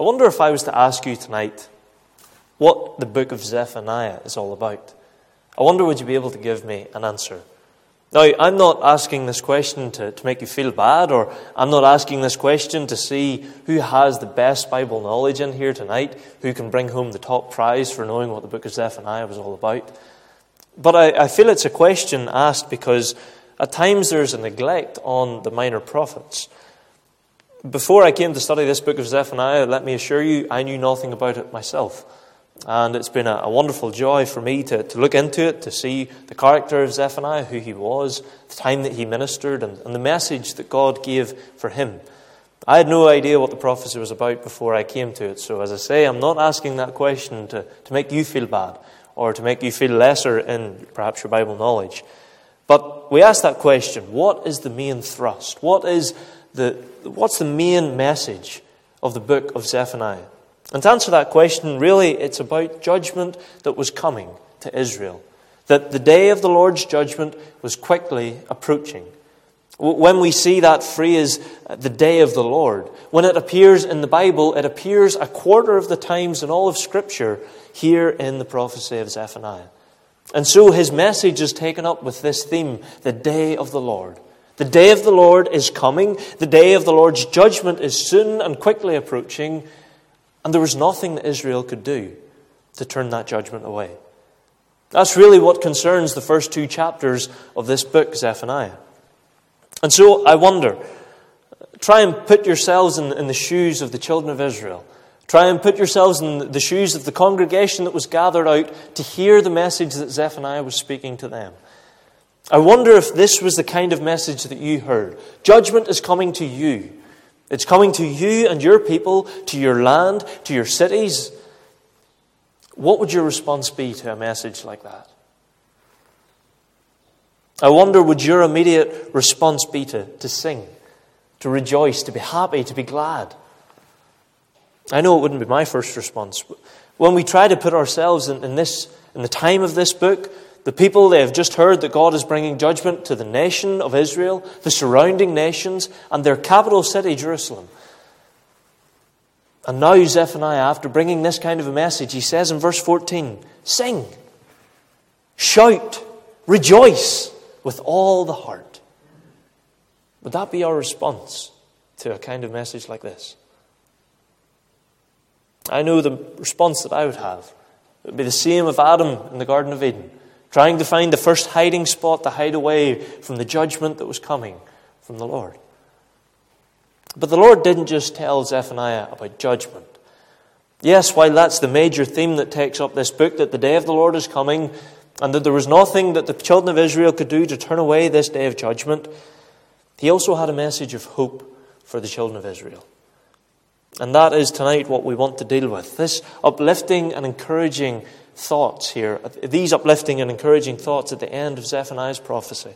I wonder if I was to ask you tonight what the book of Zephaniah is all about. I wonder would you be able to give me an answer. Now, I'm not asking this question to make you feel bad, or I'm not asking this question to see who has the best Bible knowledge in here tonight, who can bring home the top prize for knowing what the book of Zephaniah was all about. But I feel it's a question asked because at times there's a neglect on the minor prophets. Before I came to study this book of Zephaniah, let me assure you, I knew nothing about it myself. And it's been a wonderful joy for me to look into it, to see the character of Zephaniah, who he was, the time that he ministered, and the message that God gave for him. I had no idea what the prophecy was about before I came to it. So as I say, I'm not asking that question to make you feel bad or to make you feel lesser in perhaps your Bible knowledge. But we ask that question, what is the main thrust? What's the main message of the book of Zephaniah? And to answer that question, really, it's about judgment that was coming to Israel. That the day of the Lord's judgment was quickly approaching. When we see that phrase, the day of the Lord, when it appears in the Bible, it appears a quarter of the times in all of Scripture here in the prophecy of Zephaniah. And so his message is taken up with this theme, the day of the Lord. The day of the Lord is coming. The day of the Lord's judgment is soon and quickly approaching. And there was nothing that Israel could do to turn that judgment away. That's really what concerns the first 2 chapters of this book, Zephaniah. And so I wonder, try and put yourselves in the shoes of the children of Israel. Try and put yourselves in the shoes of the congregation that was gathered out to hear the message that Zephaniah was speaking to them. I wonder if this was the kind of message that you heard. Judgment is coming to you. It's coming to you and your people, to your land, to your cities. What would your response be to a message like that? I wonder, would your immediate response be to sing, to rejoice, to be happy, to be glad? I know it wouldn't be my first response. When we try to put ourselves in the time of this book, the people, they have just heard that God is bringing judgment to the nation of Israel, the surrounding nations, and their capital city, Jerusalem. And now Zephaniah, after bringing this kind of a message, he says in verse 14, sing, shout, rejoice with all the heart. Would that be our response to a kind of message like this? I know the response that I would have. It would be the same of Adam in the Garden of Eden, trying to find the first hiding spot to hide away from the judgment that was coming from the Lord. But the Lord didn't just tell Zephaniah about judgment. Yes, while that's the major theme that takes up this book, that the day of the Lord is coming, and that there was nothing that the children of Israel could do to turn away this day of judgment, he also had a message of hope for the children of Israel. And that is tonight what we want to deal with. This uplifting and encouraging thoughts here, these uplifting and encouraging thoughts at the end of Zephaniah's prophecy.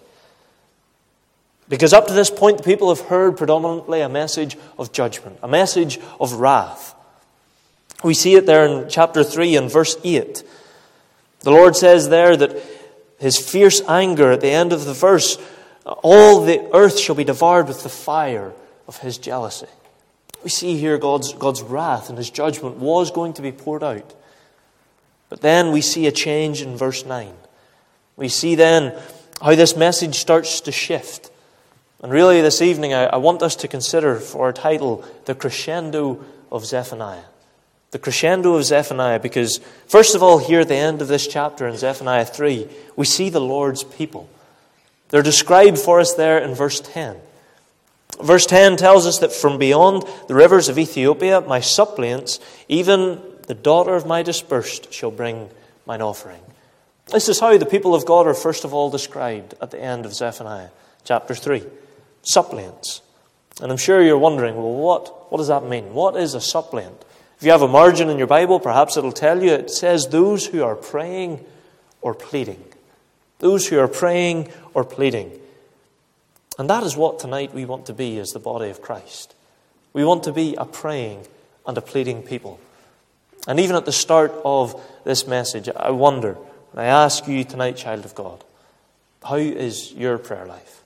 Because up to this point, the people have heard predominantly a message of judgment, a message of wrath. We see it there in chapter 3 and verse 8. The Lord says there that his fierce anger at the end of the verse, all the earth shall be devoured with the fire of his jealousy. We see here God's wrath and his judgment was going to be poured out. But then we see a change in verse 9. We see then how this message starts to shift. And really this evening I want us to consider for our title, the crescendo of Zephaniah. The crescendo of Zephaniah, because first of all here at the end of this chapter in Zephaniah 3, we see the Lord's people. They're described for us there in verse 10. Verse 10 tells us that from beyond the rivers of Ethiopia, my suppliants, even the daughter of my dispersed, shall bring mine offering. This is how the people of God are first of all described at the end of Zephaniah chapter 3. Suppliants. And I'm sure you're wondering, well, what does that mean? What is a suppliant? If you have a margin in your Bible, perhaps it'll tell you, it says those who are praying or pleading. Those who are praying or pleading. And that is what tonight we want to be as the body of Christ. We want to be a praying and a pleading people. And even at the start of this message, I wonder, and I ask you tonight, child of God, how is your prayer life?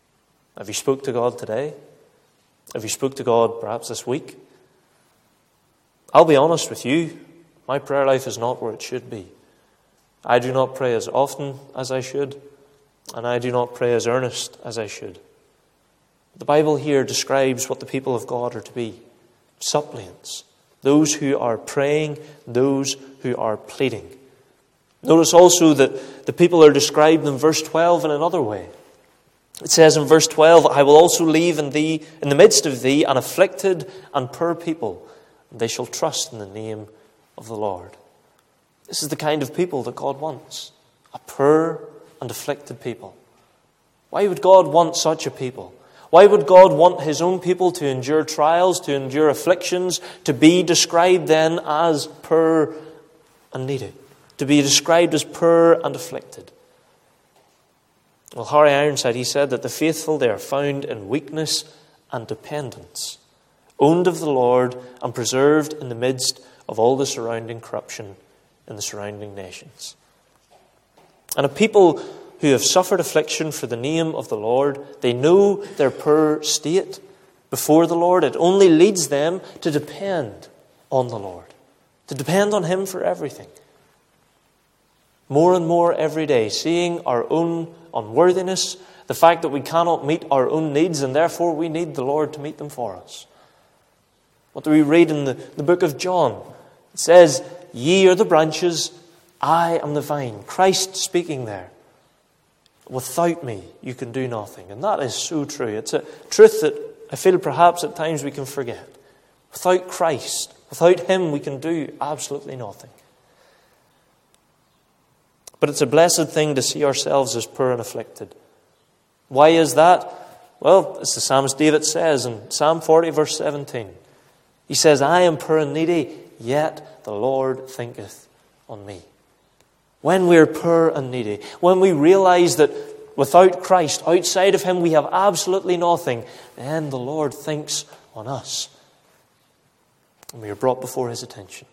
Have you spoke to God today? Have you spoke to God perhaps this week? I'll be honest with you, my prayer life is not where it should be. I do not pray as often as I should, and I do not pray as earnest as I should. The Bible here describes what the people of God are to be: suppliants, those who are praying, those who are pleading. Notice also that the people are described in verse 12 in another way. It says in verse 12, I will also leave in the midst of thee an afflicted and poor people, and they shall trust in the name of the Lord. This is the kind of people that God wants, a poor and afflicted people. Why would God want such a people? Why would God want his own people to endure trials, to endure afflictions, to be described then as poor and needy, to be described as poor and afflicted? Well, Harry Ironside, he said that the faithful, they are found in weakness and dependence, owned of the Lord and preserved in the midst of all the surrounding corruption in the surrounding nations. And a people who have suffered affliction for the name of the Lord, they know their poor state before the Lord. It only leads them to depend on the Lord, to depend on him for everything. More and more every day, seeing our own unworthiness, the fact that we cannot meet our own needs, and therefore we need the Lord to meet them for us. What do we read in the book of John? It says, ye are the branches, I am the vine. Christ speaking there. Without me, you can do nothing. And that is so true. It's a truth that I feel perhaps at times we can forget. Without Christ, without him, we can do absolutely nothing. But it's a blessed thing to see ourselves as poor and afflicted. Why is that? Well, as the psalmist David says in Psalm 40, verse 17. He says, I am poor and needy, yet the Lord thinketh on me. When we're poor and needy, when we realize that without Christ, outside of him, we have absolutely nothing, then the Lord thinks on us. And we are brought before his attention.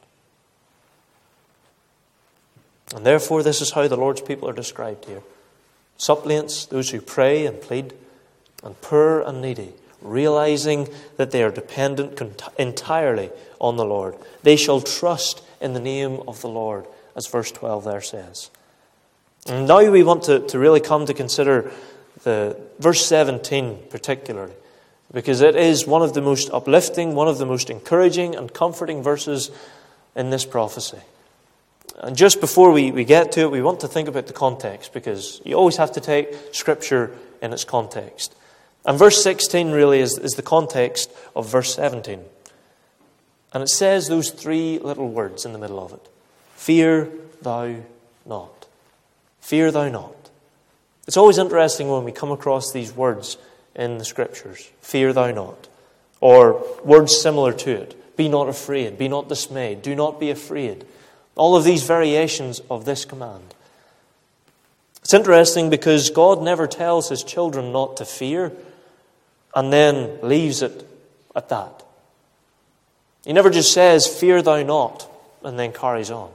And therefore, this is how the Lord's people are described here. Suppliants, those who pray and plead, and poor and needy, realizing that they are dependent entirely on the Lord. They shall trust in the name of the Lord, as verse 12 there says. And now we want to really come to consider the verse 17 particularly, because it is one of the most uplifting, one of the most encouraging and comforting verses in this prophecy. And just before we get to it, we want to think about the context, because you always have to take Scripture in its context. And verse 16 really is the context of verse 17. And it says those three little words in the middle of it. Fear thou not. Fear thou not. It's always interesting when we come across these words in the Scriptures. Fear thou not. Or words similar to it. Be not afraid. Be not dismayed. Do not be afraid. All of these variations of this command. It's interesting because God never tells his children not to fear and then leaves it at that. He never just says, fear thou not, and then carries on.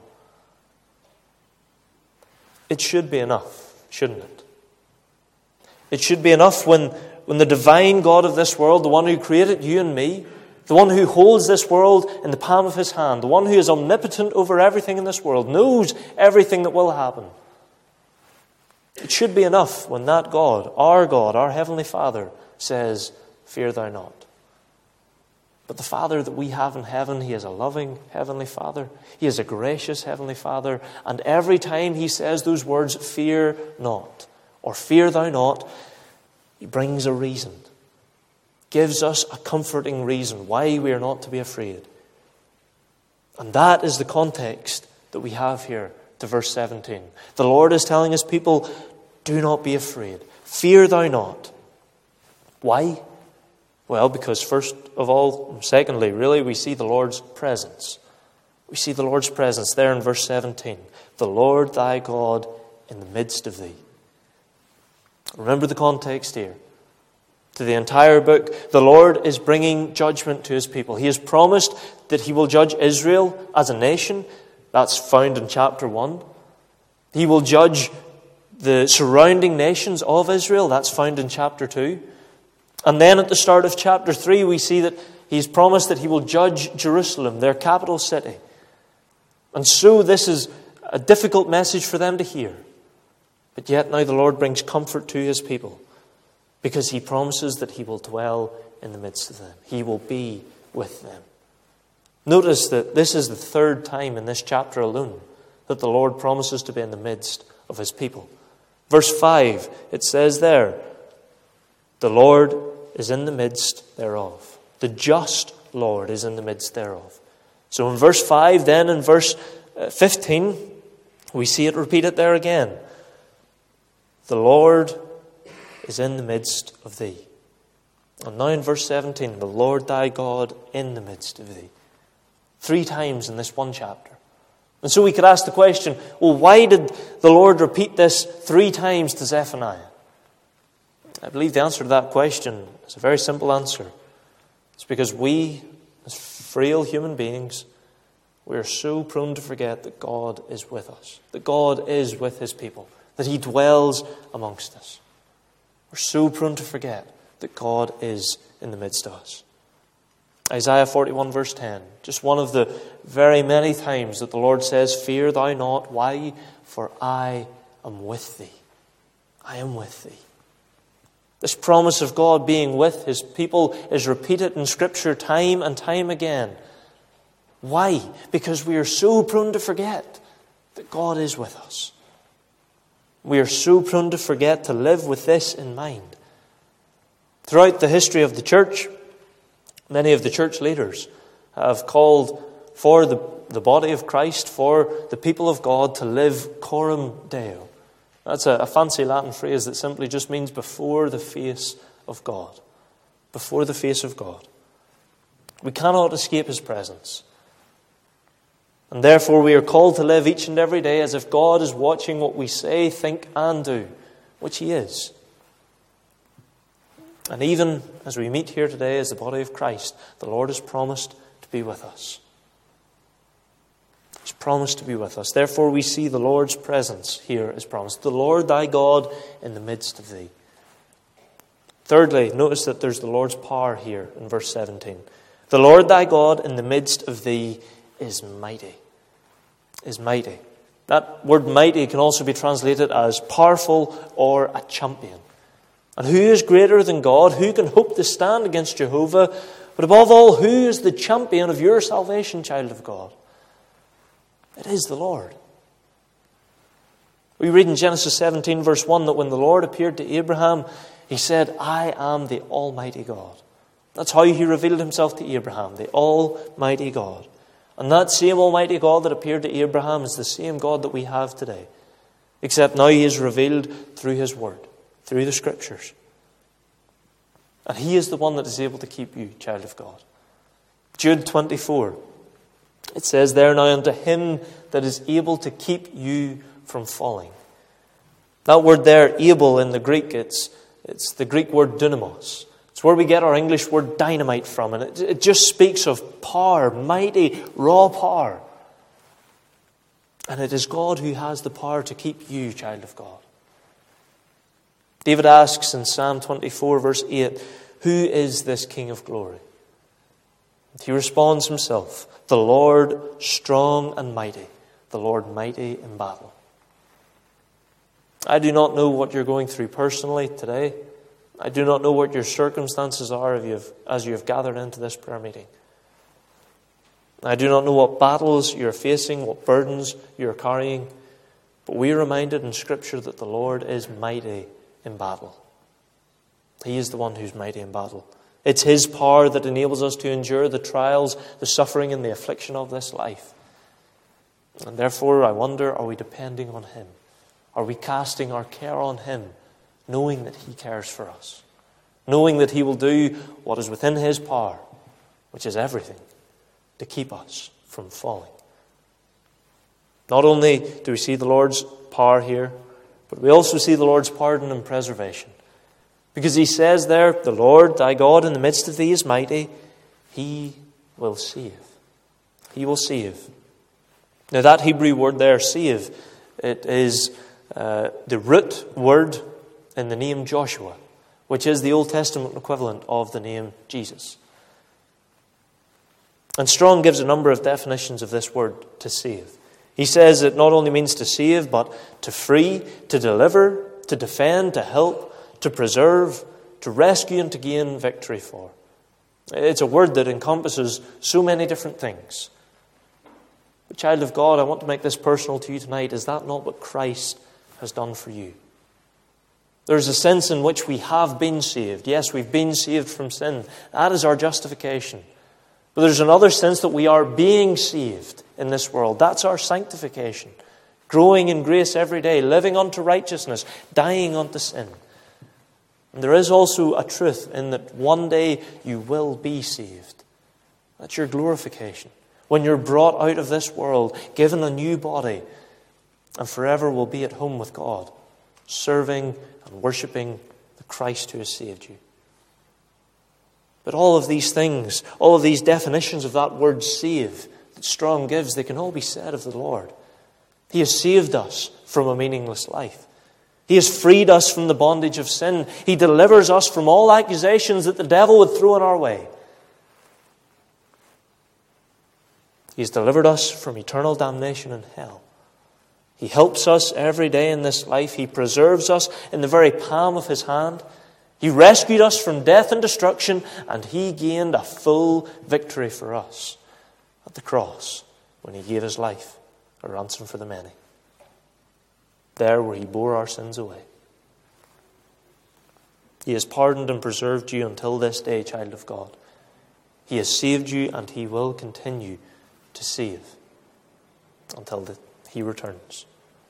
It should be enough, shouldn't it? It should be enough when the divine God of this world, the one who created you and me, the one who holds this world in the palm of his hand, the one who is omnipotent over everything in this world, knows everything that will happen. It should be enough when that God, our Heavenly Father, says, fear thou not. But the Father that we have in heaven, he is a loving Heavenly Father. He is a gracious Heavenly Father. And every time he says those words, fear not, or fear thou not, he brings a reason. Gives us a comforting reason why we are not to be afraid. And that is the context that we have here to verse 17. The Lord is telling his people, do not be afraid. Fear thou not. Why? Well, because first of all, secondly, really, we see the Lord's presence. We see the Lord's presence there in verse 17. The Lord thy God in the midst of thee. Remember the context here. To the entire book, the Lord is bringing judgment to his people. He has promised that he will judge Israel as a nation. That's found in chapter 1. He will judge the surrounding nations of Israel. That's found in chapter 2. And then at the start of chapter 3, we see that He's promised that he will judge Jerusalem, their capital city. And so this is a difficult message for them to hear. But yet now the Lord brings comfort to his people, because he promises that he will dwell in the midst of them. He will be with them. Notice that this is the third time in this chapter alone that the Lord promises to be in the midst of his people. Verse 5, it says there, the Lord is in the midst thereof. The just Lord is in the midst thereof. So in verse 5, then in verse 15, we see it repeated there again. The Lord is in the midst of thee. And now in verse 17, the Lord thy God in the midst of thee. 3 times in this one chapter. And so we could ask the question, well, why did the Lord repeat this 3 times to Zephaniah? I believe the answer to that question is a very simple answer. It's because we, as frail human beings, we are so prone to forget that God is with us, that God is with his people, that he dwells amongst us. We're so prone to forget that God is in the midst of us. Isaiah 41 verse 10, just one of the very many times that the Lord says, fear thou not. Why? For I am with thee. I am with thee. This promise of God being with his people is repeated in Scripture time and time again. Why? Because we are so prone to forget that God is with us. We are so prone to forget to live with this in mind. Throughout the history of the church, many of the church leaders have called for the body of Christ, for the people of God to live coram Deo. That's a fancy Latin phrase that simply just means before the face of God. Before the face of God. We cannot escape his presence. And therefore we are called to live each and every day as if God is watching what we say, think and do, which he is. And even as we meet here today as the body of Christ, the Lord has promised to be with us. He's promised to be with us. Therefore we see the Lord's presence here is promised. The Lord thy God in the midst of thee. Thirdly, notice that there's the Lord's power here in verse 17. The Lord thy God in the midst of thee is mighty. Is mighty. That word mighty can also be translated as powerful or a champion. And who is greater than God? Who can hope to stand against Jehovah? But above all, who is the champion of your salvation, child of God? It is the Lord. We read in Genesis 17 verse 1 that when the Lord appeared to Abraham, he said, I am the Almighty God. That's how he revealed himself to Abraham, the Almighty God. And that same Almighty God that appeared to Abraham is the same God that we have today. Except now he is revealed through his word, through the Scriptures. And he is the one that is able to keep you, child of God. Jude 24, it says there, now unto him that is able to keep you from falling. That word there, able in the Greek, it's the Greek word dunamos. It's where we get our English word dynamite from. And it just speaks of power, mighty, raw power. And it is God who has the power to keep you, child of God. David asks in Psalm 24 verse 8, who is this King of glory? And he responds himself, the Lord strong and mighty, the Lord mighty in battle. I do not know what you're going through personally today. I do not know what your circumstances are as you have gathered into this prayer meeting. I do not know what battles you're facing, what burdens you're carrying. But we are reminded in Scripture that the Lord is mighty in battle. He is the one who's mighty in battle. It's his power that enables us to endure the trials, the suffering, and the affliction of this life. And therefore, I wonder, are we depending on him? Are we casting our care on him, knowing that he cares for us? Knowing that he will do what is within his power, which is everything, to keep us from falling. Not only do we see the Lord's power here, but we also see the Lord's pardon and preservation. Because he says there, the Lord thy God in the midst of thee is mighty. He will save. He will save. Now that Hebrew word there, save, it is the root word in the name Joshua, which is the Old Testament equivalent of the name Jesus. And Strong gives a number of definitions of this word, to save. He says it not only means to save, but to free, to deliver, to defend, to help, to preserve, to rescue, and to gain victory for. It's a word that encompasses so many different things. But child of God, I want to make this personal to you tonight. Is that not what Christ has done for you? There's a sense in which we have been saved. Yes, we've been saved from sin. That is our justification. But there's another sense that we are being saved in this world. That's our sanctification. Growing in grace every day, living unto righteousness, dying unto sin. And there is also a truth in that one day you will be saved. That's your glorification. When you're brought out of this world, given a new body, and forever will be at home with God, serving and worshipping the Christ who has saved you. But all of these things, all of these definitions of that word save that Strong gives, they can all be said of the Lord. He has saved us from a meaningless life. He has freed us from the bondage of sin. He delivers us from all accusations that the devil would throw in our way. He has delivered us from eternal damnation in hell. He helps us every day in this life. He preserves us in the very palm of His hand. He rescued us from death and destruction, and He gained a full victory for us at the cross when He gave His life, a ransom for the many. There where He bore our sins away. He has pardoned and preserved you until this day, child of God. He has saved you, and He will continue to save until He returns.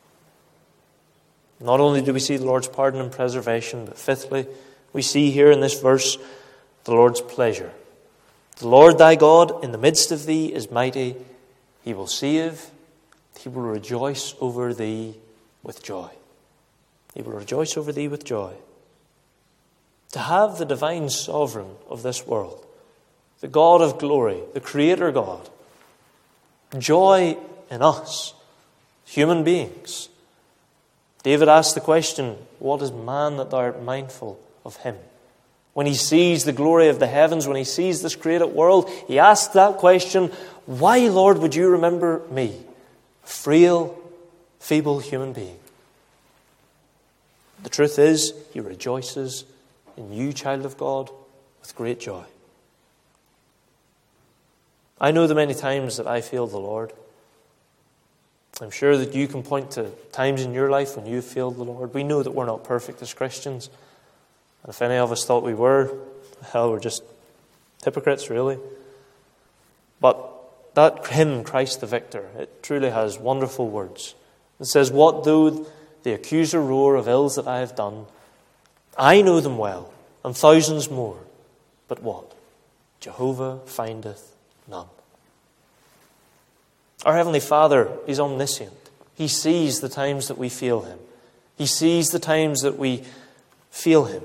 Not only do we see the Lord's pardon and preservation, but fifthly, we see here in this verse the Lord's pleasure. The Lord thy God in the midst of thee is mighty. He will save. He will rejoice over thee with joy. He will rejoice over thee with joy. To have the divine sovereign of this world, the God of glory, the Creator God, joy in us, human beings. David asked the question, what is man that thou art mindful of him? When he sees the glory of the heavens, when he sees this created world, he asks that question, why, Lord, would you remember me, a frail, feeble human being? The truth is, He rejoices in you, child of God, with great joy. I know the many times that I failed the Lord. I'm sure that you can point to times in your life when you failed the Lord. We know that we're not perfect as Christians. And if any of us thought we were, hell, we're just hypocrites, really. But that hymn, Christ the Victor, it truly has wonderful words. It says, what though the accuser roar of ills that I have done? I know them well, and thousands more. But what? Jehovah findeth none. Our Heavenly Father is omniscient. He sees the times that we fail Him. He sees the times that we fail Him.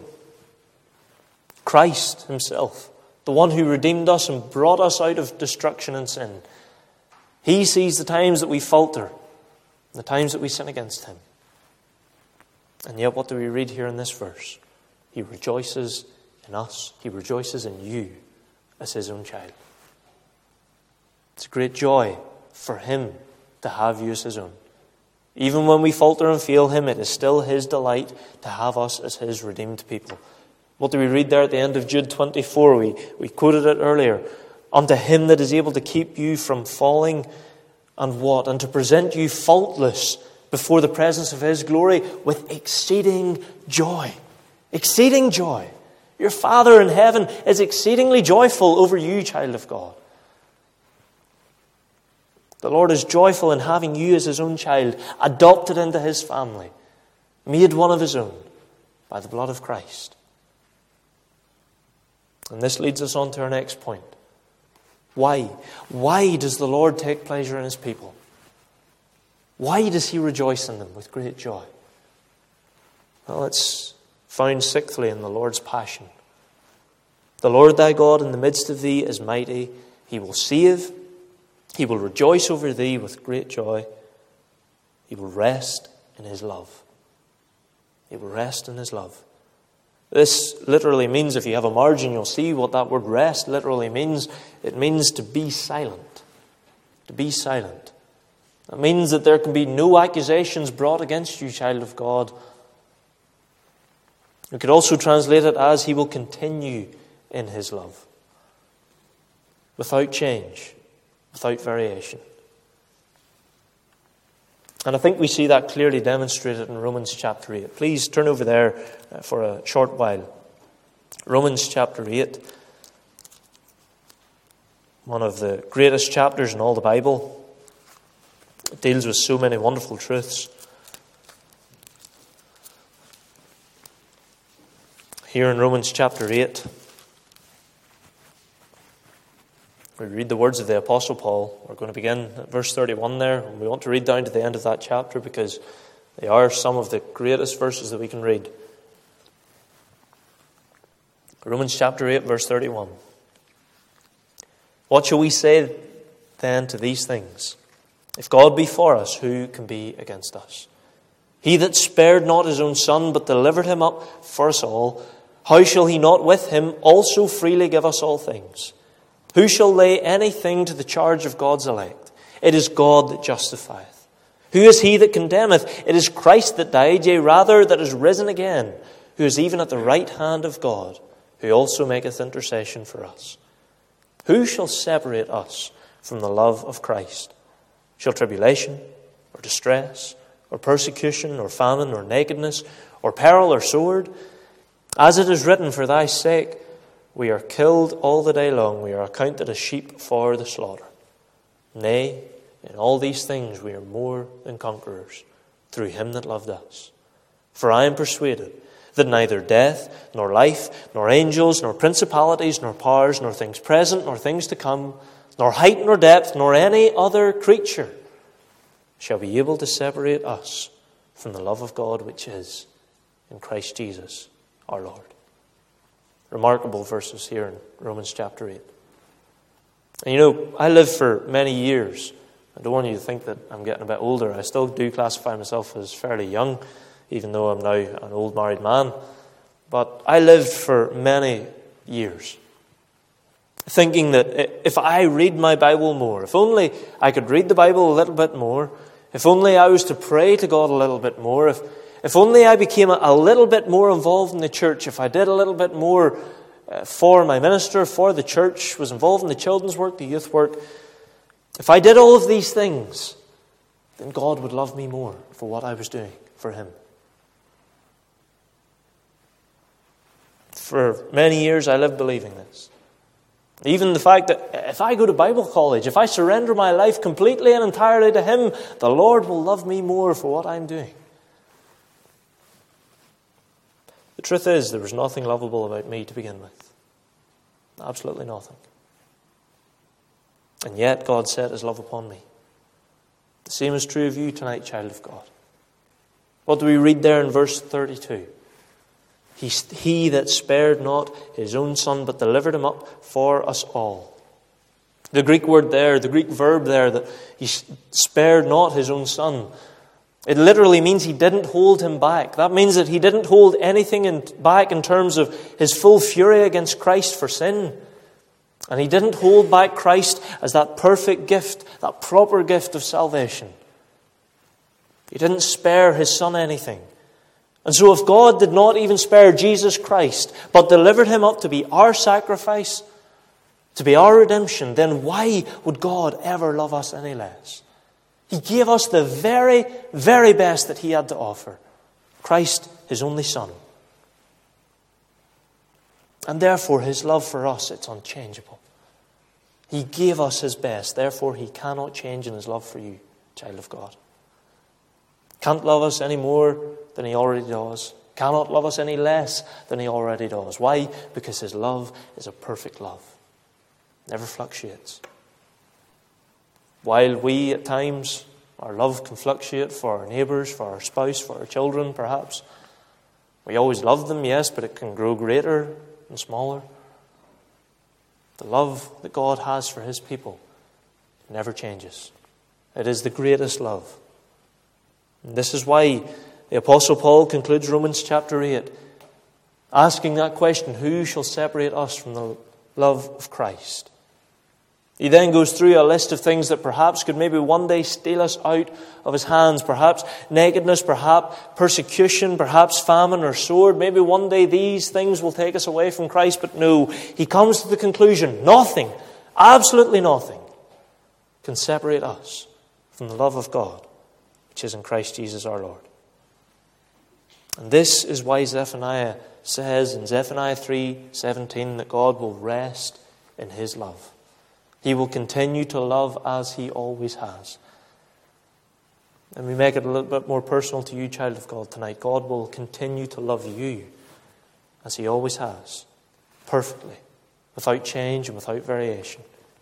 Christ Himself, the one who redeemed us and brought us out of destruction and sin, He sees the times that we falter, the times that we sin against Him. And yet what do we read here in this verse? He rejoices in us. He rejoices in you as His own child. It's a great joy for Him to have you as His own. Even when we falter and fail Him, it is still His delight to have us as His redeemed people. What do we read there at the end of Jude 24? We quoted it earlier. Unto Him that is able to keep you from falling, and what? And to present you faultless before the presence of His glory with exceeding joy. Exceeding joy. Your Father in heaven is exceedingly joyful over you, child of God. The Lord is joyful in having you as His own child, adopted into His family, made one of His own by the blood of Christ. And this leads us on to our next point. Why? Why does the Lord take pleasure in His people? Why does He rejoice in them with great joy? Well, it's found sixthly in the Lord's passion. The Lord thy God in the midst of thee is mighty. He will save. He will rejoice over thee with great joy. He will rest in His love. He will rest in His love. This literally means, if you have a margin, you'll see what that word rest literally means. It means to be silent. To be silent. That means that there can be no accusations brought against you, child of God. We could also translate it as He will continue in His love. Without change, without variation. And I think we see that clearly demonstrated in Romans chapter 8. Please turn over there for a short while. Romans chapter 8. One of the greatest chapters in all the Bible. It deals with so many wonderful truths. Here in Romans chapter 8, we read the words of the Apostle Paul. We're going to begin at verse 31 there. And we want to read down to the end of that chapter because they are some of the greatest verses that we can read. Romans chapter 8, verse 31. What shall we say then to these things? If God be for us, who can be against us? He that spared not his own Son, but delivered him up for us all, how shall He not with Him also freely give us all things? Who shall lay anything to the charge of God's elect? It is God that justifieth. Who is he that condemneth? It is Christ that died, yea, rather that is risen again, who is even at the right hand of God, who also maketh intercession for us. Who shall separate us from the love of Christ? Shall tribulation, or distress, or persecution, or famine, or nakedness, or peril, or sword? As it is written, for thy sake we are killed all the day long, we are accounted as sheep for the slaughter. Nay, in all these things we are more than conquerors, through Him that loved us. For I am persuaded that neither death, nor life, nor angels, nor principalities, nor powers, nor things present, nor things to come, nor height, nor depth, nor any other creature shall be able to separate us from the love of God which is in Christ Jesus our Lord. Remarkable verses here in Romans chapter 8. And you know, I lived for many years. I don't want you to think that I'm getting a bit older. I still do classify myself as fairly young, even though I'm now an old married man. But I lived for many years thinking that if I read my Bible more, if only I could read the Bible a little bit more, if only I was to pray to God a little bit more, if only I became a little bit more involved in the church, if I did a little bit more for my minister, for the church, was involved in the children's work, the youth work, if I did all of these things, then God would love me more for what I was doing for Him. For many years I lived believing this. Even the fact that if I go to Bible college, if I surrender my life completely and entirely to Him, the Lord will love me more for what I'm doing. The truth is, there was nothing lovable about me to begin with. Absolutely nothing. And yet God set His love upon me. The same is true of you tonight, child of God. What do we read there in verse 32? He that spared not His own Son, but delivered Him up for us all. The Greek word there, the Greek verb there, that He spared not His own Son, it literally means He didn't hold Him back. That means that He didn't hold anything back in terms of His full fury against Christ for sin. And He didn't hold back Christ as that perfect gift, that proper gift of salvation. He didn't spare His Son anything. And so if God did not even spare Jesus Christ, but delivered Him up to be our sacrifice, to be our redemption, then why would God ever love us any less? He gave us the very, very best that He had to offer. Christ, His only Son. And therefore His love for us, it's unchangeable. He gave us His best. Therefore He cannot change in His love for you, child of God. Can't love us any more than He already does. Cannot love us any less than He already does. Why? Because His love is a perfect love. Never fluctuates. While we at times, our love can fluctuate for our neighbours, for our spouse, for our children perhaps. We always love them, yes, but it can grow greater and smaller. The love that God has for His people never changes. It is the greatest love. And this is why the Apostle Paul concludes Romans chapter 8 asking that question, who shall separate us from the love of Christ? He then goes through a list of things that perhaps could maybe one day steal us out of his hands. Perhaps nakedness, perhaps persecution, perhaps famine or sword. Maybe one day these things will take us away from Christ. But no, he comes to the conclusion, nothing, absolutely nothing, can separate us from the love of God, which is in Christ Jesus our Lord. And this is why Zephaniah says in Zephaniah 3:17 that God will rest in his love. He will continue to love as he always has. And we make it a little bit more personal to you, child of God, tonight. God will continue to love you as he always has, perfectly, without change and without variation.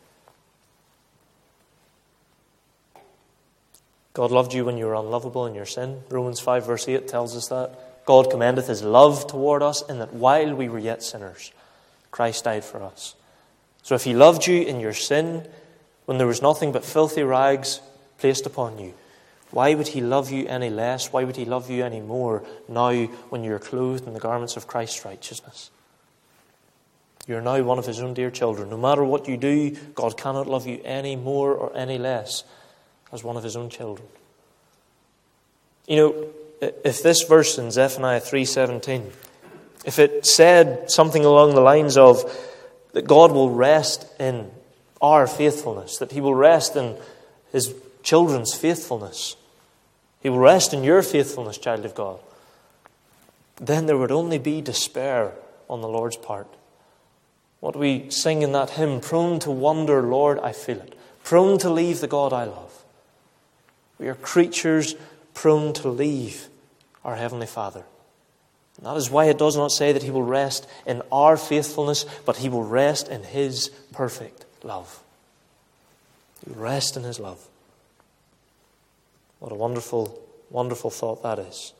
God loved you when you were unlovable in your sin. Romans 5 verse 8 tells us that. God commendeth his love toward us in that while we were yet sinners, Christ died for us. So if he loved you in your sin, when there was nothing but filthy rags placed upon you, why would he love you any less? Why would he love you any more now when you're clothed in the garments of Christ's righteousness? You're now one of his own dear children. No matter what you do, God cannot love you any more or any less as one of his own children. You know, if this verse in Zephaniah 3:17, if it said something along the lines of that God will rest in our faithfulness, that he will rest in his children's faithfulness, he will rest in your faithfulness, child of God, then there would only be despair on the Lord's part. What we sing in that hymn, prone to wander, Lord, I feel it. Prone to leave the God I love. We are creatures prone to leave our Heavenly Father. And that is why it does not say that he will rest in our faithfulness, but he will rest in his perfect love. He will rest in his love. What a wonderful, wonderful thought that is.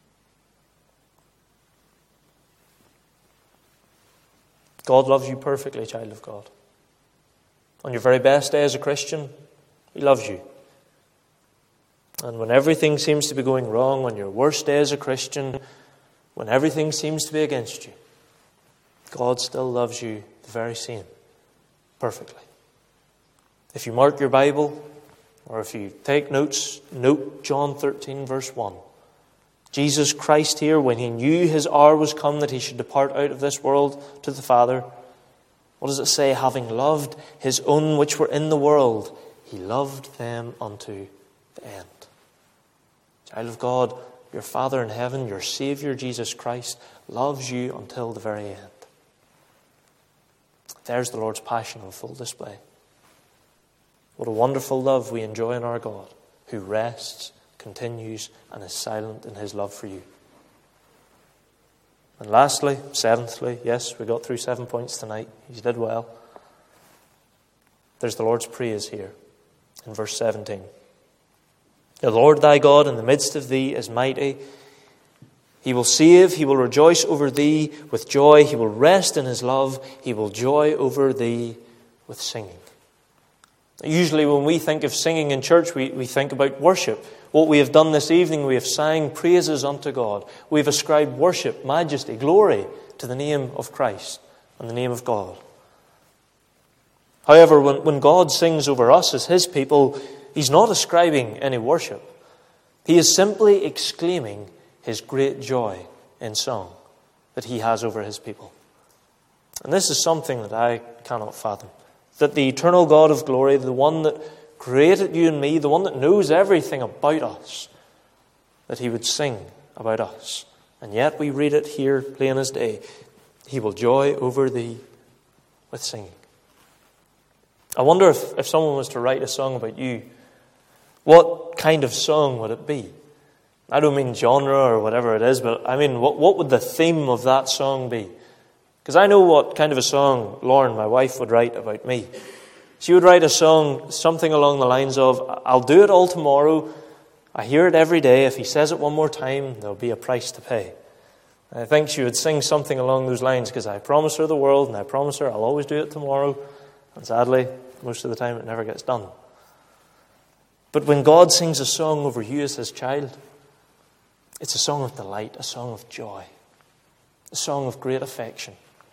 God loves you perfectly, child of God. On your very best day as a Christian, he loves you. And when everything seems to be going wrong, on your worst day as a Christian, when everything seems to be against you, God still loves you the very same, perfectly. If you mark your Bible, or if you take notes, note John 13, verse 1. Jesus Christ here, when he knew his hour was come that he should depart out of this world to the Father, what does it say? Having loved his own which were in the world, he loved them unto the end. Child of God, your Father in heaven, your Savior Jesus Christ, loves you until the very end. There's the Lord's passion on full display. What a wonderful love we enjoy in our God, who rests, continues, and is silent in his love for you. And lastly, seventhly, yes, we got through 7 points tonight. You did well. There's the Lord's praise here in verse 17. The Lord thy God in the midst of thee is mighty. He will save, he will rejoice over thee with joy. He will rest in his love. He will joy over thee with singing. Usually when we think of singing in church, we think about worship. What we have done this evening, we have sang praises unto God. We have ascribed worship, majesty, glory to the name of Christ and the name of God. However, when God sings over us as his people, he's not ascribing any worship. He is simply exclaiming his great joy in song that he has over his people. And this is something that I cannot fathom. That the eternal God of glory, the one that created you and me, the one that knows everything about us, that he would sing about us. And yet we read it here plain as day. He will joy over thee with singing. I wonder if someone was to write a song about you, what kind of song would it be? I don't mean genre or whatever it is, but I mean, what would the theme of that song be? Because I know what kind of a song Lauren, my wife, would write about me. She would write a song, something along the lines of, I'll do it all tomorrow. I hear it every day. If he says it one more time, there'll be a price to pay. And I think she would sing something along those lines, because I promise her the world, and I promise her I'll always do it tomorrow. And sadly, most of the time it never gets done. But when God sings a song over you as his child, it's a song of delight, a song of joy. a song of great affection.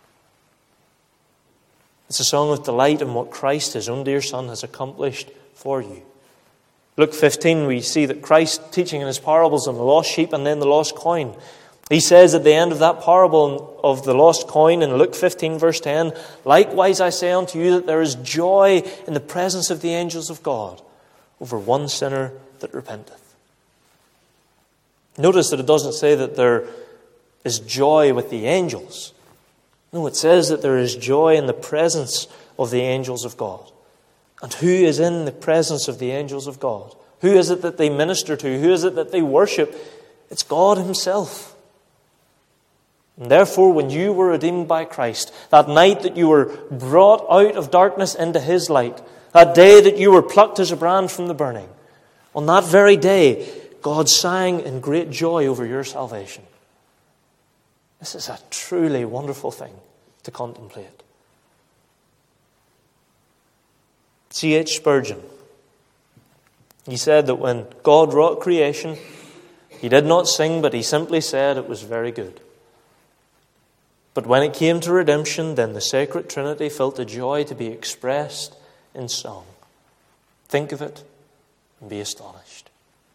It's a song of delight in what Christ, his own dear Son, has accomplished for you. Luke 15, we see that Christ, teaching in his parables on the lost sheep and then the lost coin, he says at the end of that parable of the lost coin in Luke 15 verse 10, "Likewise I say unto you that there is joy in the presence of the angels of God over one sinner that repenteth." Notice that it doesn't say that there is joy with the angels. No, it says that there is joy in the presence of the angels of God. And who is in the presence of the angels of God? Who is it that they minister to? Who is it that they worship? It's God himself. And therefore, when you were redeemed by Christ, that night that you were brought out of darkness into his light, that day that you were plucked as a brand from the burning, on that very day, God sang in great joy over your salvation. This is a truly wonderful thing to contemplate. C.H. Spurgeon, he said that when God wrought creation, he did not sing, but he simply said it was very good. But when it came to redemption, then the sacred Trinity felt a joy to be expressed in song. Think of it and be astonished.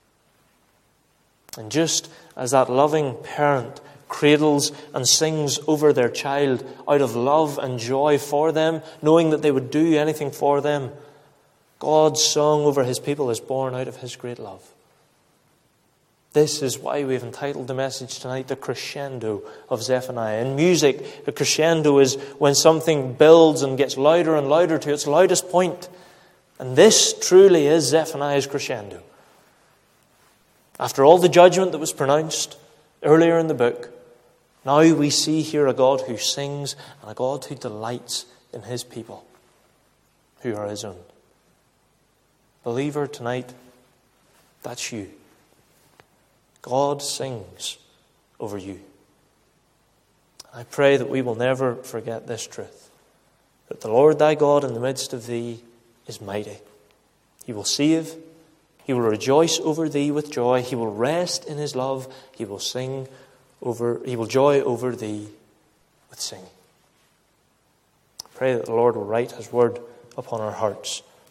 And just as that loving parent cradles and sings over their child out of love and joy for them, knowing that they would do anything for them, God's song over his people is born out of his great love. This is why we've entitled the message tonight, The Crescendo of Zephaniah. In music, a crescendo is when something builds and gets louder and louder to its loudest point. And this truly is Zephaniah's crescendo. After all the judgment that was pronounced earlier in the book, now we see here a God who sings and a God who delights in his people, who are his own. Believer, tonight, that's you. God sings over you. I pray that we will never forget this truth, that the Lord thy God in the midst of thee is mighty. He will save. He will rejoice over thee with joy. He will rest in his love. He will joy over thee with singing. I pray that the Lord will write his word upon our hearts